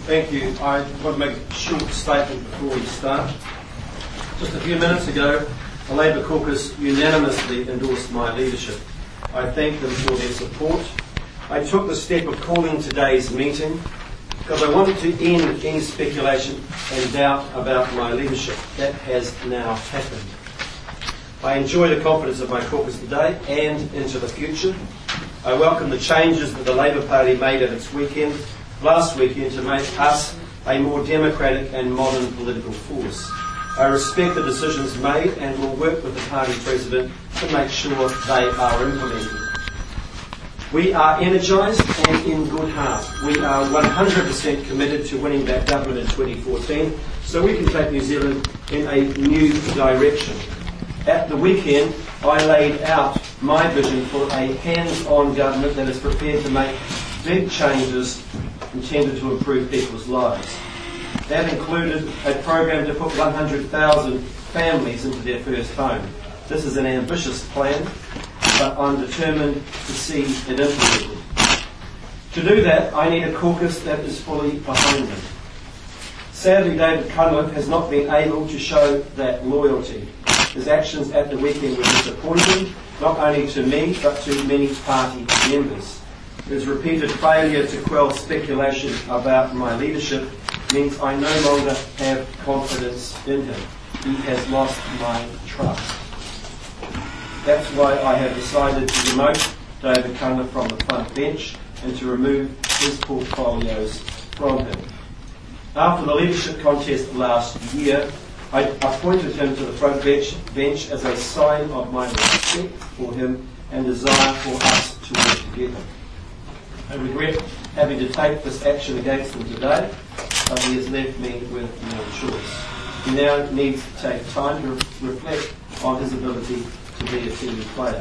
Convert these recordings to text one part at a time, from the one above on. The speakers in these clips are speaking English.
Thank you. I want to make a short statement before we start. Just a few minutes ago, the Labour caucus unanimously endorsed my leadership. I thank them for their support. I took the step of calling today's meeting because I wanted to end any speculation and doubt about my leadership. That has now happened. I enjoy the confidence of my caucus today and into the future. I welcome the changes that the Labour Party made at its last weekend to make us a more democratic and modern political force. I respect the decisions made and will work with the party president to make sure they are implemented. We are energised and in good heart. We are 100% committed to winning back government in 2014 so we can take New Zealand in a new direction. At the weekend, I laid out my vision for a hands-on government that is prepared to make big changes intended to improve people's lives. That included a program to put 100,000 families into their first home. This is an ambitious plan, but I'm determined to see it implemented. To do that, I need a caucus that is fully behind me. Sadly, David Cunliffe has not been able to show that loyalty. His actions at the weekend were disappointing, not only to me, but to many party members. His repeated failure to quell speculation about my leadership means I no longer have confidence in him. He has lost my trust. That's why I have decided to demote David Cunliffe from the front bench and to remove his portfolios from him. After the leadership contest last year, I appointed him to the front bench as a sign of my respect for him and desire for us to work together. I regret having to take this action against him today, but he has left me with no choice. He now needs to take time to reflect on his ability to be a team player.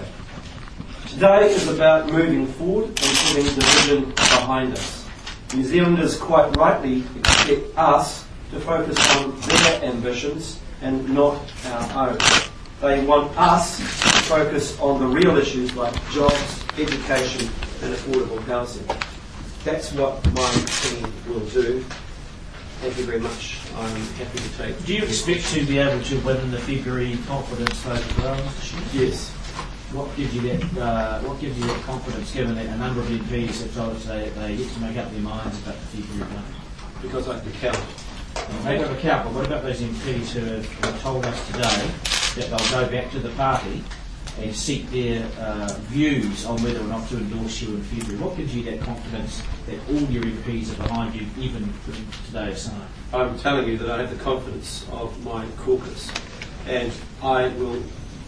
Today is about moving forward and putting the vision behind us. New Zealanders quite rightly expect us to focus on their ambitions and not our own. They want us to focus on the real issues like jobs, education and affordable housing. That's what my team will do. Thank you very much. I'm happy to take. Do you expect to be able to win the February confidence vote as well, Mr. Schmidt? Yes. What gives you that confidence, given that a number of MPs have told us they yet to make up their minds about the February vote? Because I can count. Make up a count, but what about those MPs who have told us today that they'll go back to the party and seek their views on whether or not to endorse you in February? What gives you that confidence that all your MPs are behind you, even putting today aside? I'm telling you that I have the confidence of my caucus, and I will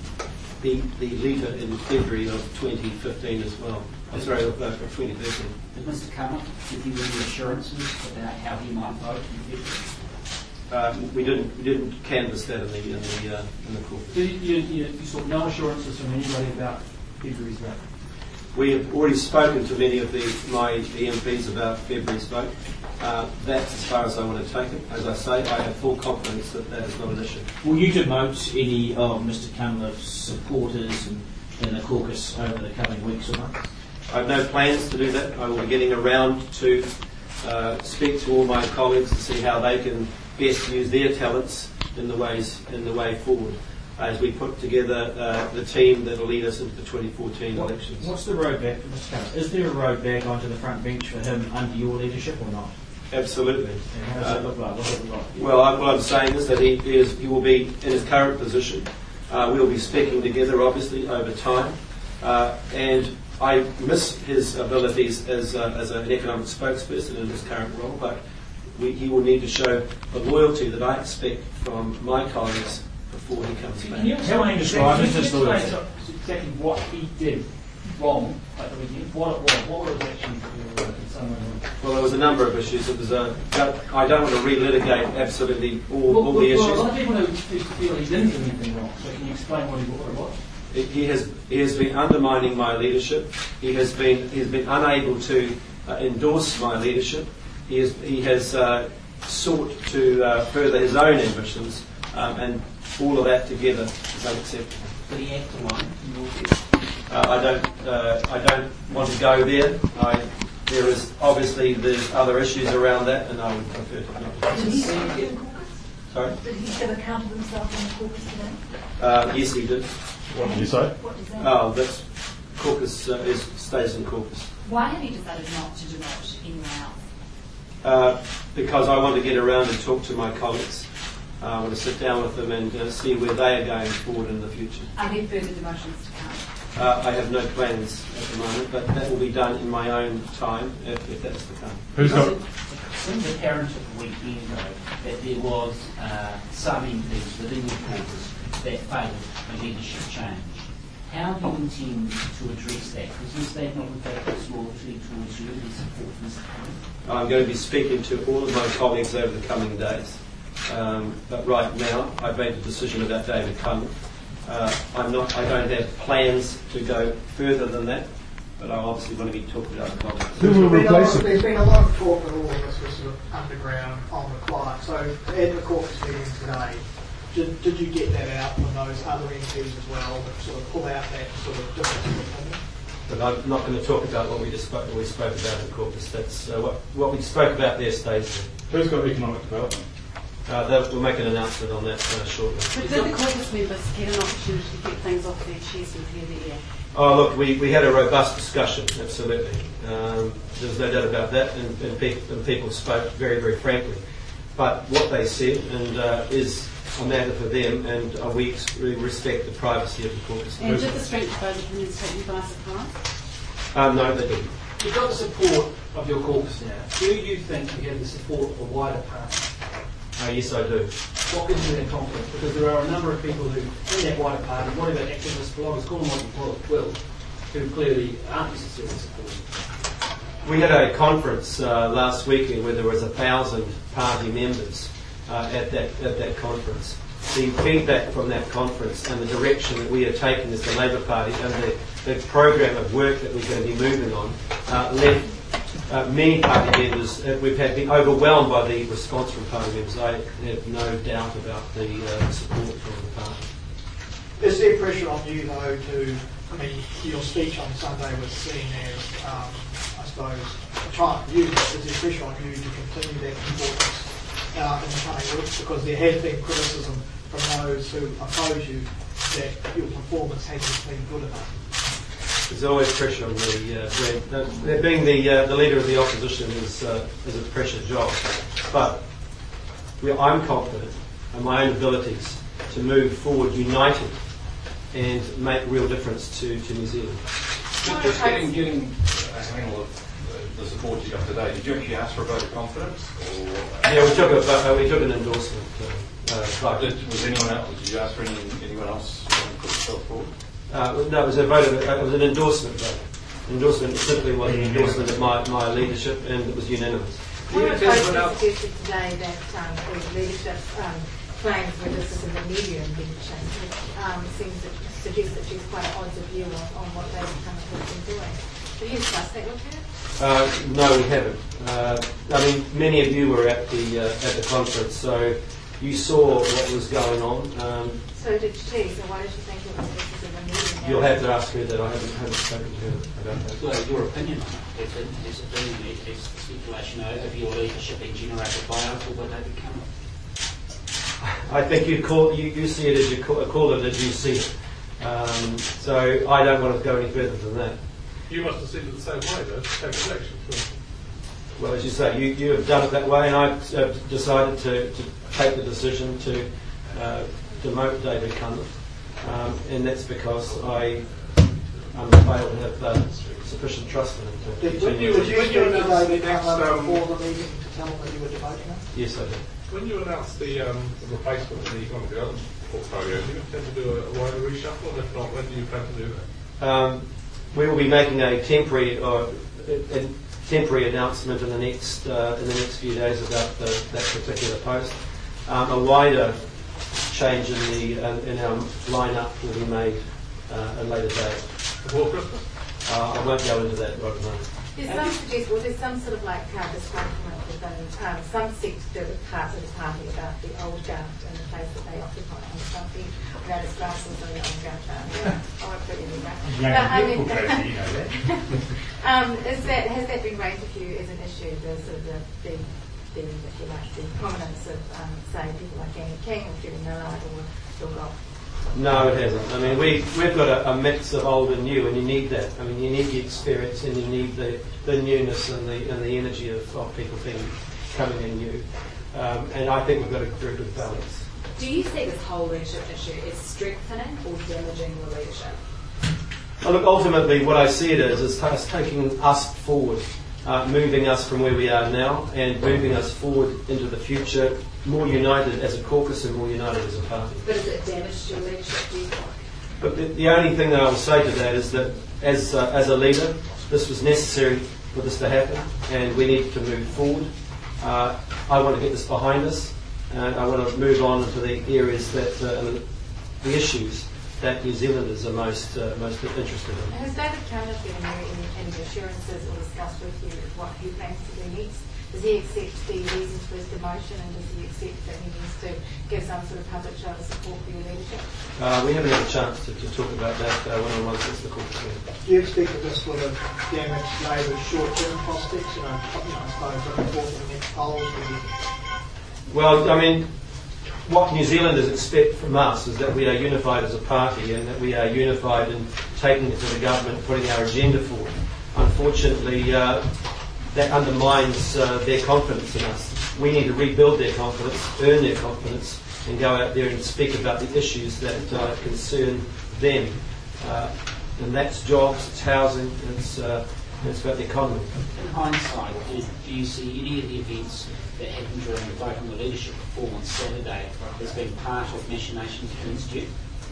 be the leader in February of 2015 as well. Sorry, of 2013. Did Mr. Cunliffe give you any assurances about how he might vote in February? We didn't canvass that in the caucus. You saw no assurances from anybody about February's vote? We have already spoken to many of the MPs about February's vote. That's as far as I want to take it. As I say, I have full confidence that that is not an issue. Will you demote any of Mr. Cunliffe's supporters in the caucus over the coming weeks or months? I have no plans to do that. I will be getting around to speak to all my colleagues to see how they can best use their talents in the way forward as we put together the team that will lead us into the 2014 elections. What's the road back for Mr. Cunliffe? Is there a road back onto the front bench for him under your leadership or not? Absolutely. And how does that look like? What does it look like? Well, what I'm saying is that he will be in his current position. We'll be speaking together, obviously, over time. And I miss his abilities as an economic spokesperson in his current role, but he will need to show the loyalty that I expect from my colleagues before he comes back. Can you explain exactly what he did wrong at the weekend? What it was? What were his actions that were concerning? Well, there was a number of issues. It was I don't want to relitigate absolutely all the issues. A lot of people who feel he didn't do anything wrong. So can you explain what it was? He has been undermining my leadership. He has been unable to endorse my leadership. He has sought to further his own ambitions, and all of that together is unacceptable. Did he act alone? I don't want to go there. There is obviously there's other issues around that, and I would prefer to not. Did he give account in caucus? Sorry? Did he give account of himself in the caucus today? Yes, he did. What did you say? What does that Oh, that's caucus stays in caucus. Why have you decided not to divulge anyone else? Because I want to get around and talk to my colleagues. I want to sit down with them and see where they are going forward in the future. Are there further demotions to come? I have no plans at the moment, but that will be done in my own time if that's to come. Who's got? It seems apparent at the weekend, though, that there was some MPs within the caucus that favoured a leadership change. How do you intend to address that? Because your statement reflects loyalty towards you and support for Mr. Cumming. I'm going to be speaking to all of my colleagues over the coming days. But right now, I've made a decision about David Cumming. I don't have plans to go further than that, but I obviously want to be talking to other colleagues. Who will replace him? There's been a lot of talk that all of this was sort of underground on the quiet. So at the caucus meeting today, did you get that out from those other MPs as well that sort of pull out that sort of difference of opinion? But I'm not going to talk about what we spoke about in caucus. That's what we spoke about there stays there. Who's got economic development? We'll make an announcement on that shortly. But did the caucus members get an opportunity to get things off their chest and clear the air? Oh, look, we had a robust discussion, absolutely. There's no doubt about that, and people spoke very, very frankly. But what they said is a matter for them, and we respect the privacy of the caucus. And did the strength of those opinions take you by surprise? No, they didn't. You've got the support of your caucus now. Do you think you have the support of a wider party? Yes, I do. What gives you that confidence? Because there are a number of people who, in that wider party, whatever activists, bloggers, call them what you will, who clearly aren't necessarily supporting. We had a conference last weekend where there was 1,000 party members at that conference. The feedback from that conference and the direction that we are taking as the Labour Party and the program of work that we're going to be moving on left many party members. We've been overwhelmed by the response from party members. I have no doubt about the support from the party. Is there pressure on you though your speech on Sunday was seen as, I suppose, a triumph for you. Is there pressure on you to continue that importance in the coming weeks? Because there has been criticism from those who oppose you that your performance hasn't been good enough. There's always pressure on me. Being the leader of the opposition is a pressure job. But I'm confident in my own abilities to move forward united and make a real difference to New Zealand. Just getting having all of the support you got today, did you actually ask for a vote of confidence? Or Yeah, we took an endorsement. was anyone else? Did you ask for anyone else to put themselves forward? No, it was a vote. It was an endorsement vote. Endorsement simply was an endorsement of my leadership, and it was unanimous. One of those suggested today that the leadership claims that this is a media invention, which seems to suggest that she's quite at odds of view on what they've been doing. Have you discussed that with her? No, we haven't. Many of you were at the conference, so you saw what was going on. So did she. So why did she think it was this is a media? You'll have to ask her that. I haven't spoken to her about that. Well, your opinion on it, has it been is speculation of your leadership being generated by us, or will they become? I think you see it as you call it as you see it. So I don't want to go any further than that. You must have seen it the same way, though. Same election. Well, as you say, you have done it that way, and I've decided to take the decision to demote David Cumming, and that's because I failed to have sufficient trust in him to continue. Did you speak to David Cumming before the meeting to tell him that you were demoting him? Yes, I did. When you announced the replacement of the economic development portfolio, do you intend to do a wider reshuffle? And if not, when do you plan to do that? We will be making a temporary announcement in the next few days about that particular post. A wider change in our lineup will be made at a later date. Before Christmas? I won't go into that right now. There's some suggestion, there's some sort of disgruntlement with often some seek to do with parts of the party about the old guard and the place that they occupy. And something about his glasses on the old guard. I won't put it in there. Has that been raised with you as an issue? The sort of the if you like, the prominence of say people like Annie King or Judy Millard or Bill Goff? No, it hasn't. I mean, we've got a mix of old and new, and you need that. I mean, you need the experience and you need the newness and the energy of people coming in new. And I think we've got a very good balance. Do you see this whole leadership issue as strengthening or damaging the leadership? Well, look, ultimately what I see it as is taking us forward, moving us from where we are now and moving us forward into the future, more united as a caucus and more united as a party. But is it damage to your leadership, do you think? But the only thing that I will say to that is that as a leader, this was necessary for this to happen and we need to move forward. I want to get this behind us and I want to move on into the areas that, the issues that New Zealanders are most interested in. Has David Cameron given you any assurances or discussed with you what he plans to do next? Does he accept the reasons for his demotion and does he accept that he needs to give some sort of public show of support for your leadership? We haven't had a chance to talk about that one-on-one since the caucus meeting. Do you expect that this would have damaged Labour's short-term prospects? I suppose looking forward to the next polls. Well, I mean, what New Zealanders expect from us is that we are unified as a party and that we are unified in taking it to the government, putting our agenda forward. Unfortunately, that undermines their confidence in us. We need to rebuild their confidence, earn their confidence, and go out there and speak about the issues that concern them. And that's jobs, it's housing, it's about the economy. In hindsight, do you see any of the events that happened during the vote on the leadership reform on Saturday as being part of machinations against you?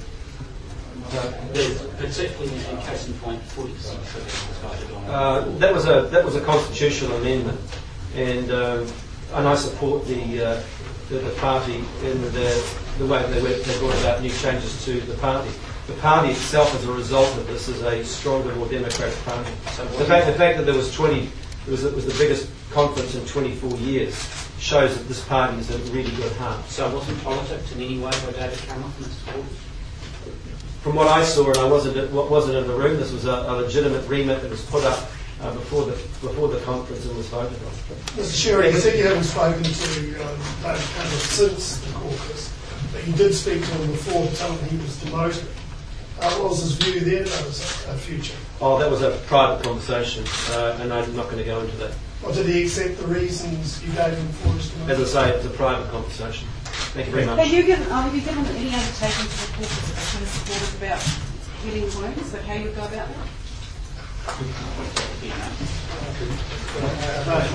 Particularly in case in point, 40% was voted on. That was a constitutional amendment, and I support the party in the way they brought about new changes to the party. The party itself, as a result of this, is a stronger, more democratic party. So the fact that there was it was the biggest conference in 24 years shows that this party is a really good heart. So it wasn't politics in any way by David Cameron from this board? From what I saw, and I wasn't in the room, this was a legitimate remit that was put up before the conference and was voted on. Mr. Sherry, you said you haven't spoken to David Cameron since the caucus, but you did speak to him before to tell him he was demoted. What was his view then of his future? Oh, that was a private conversation, and I'm not going to go into that. Or did he accept the reasons you gave him for his demotion? As I say, it's a private conversation. Thank you very much. Have you given any undertaking to the caucus that kind of supportive about healing wounds, but how you would go about that?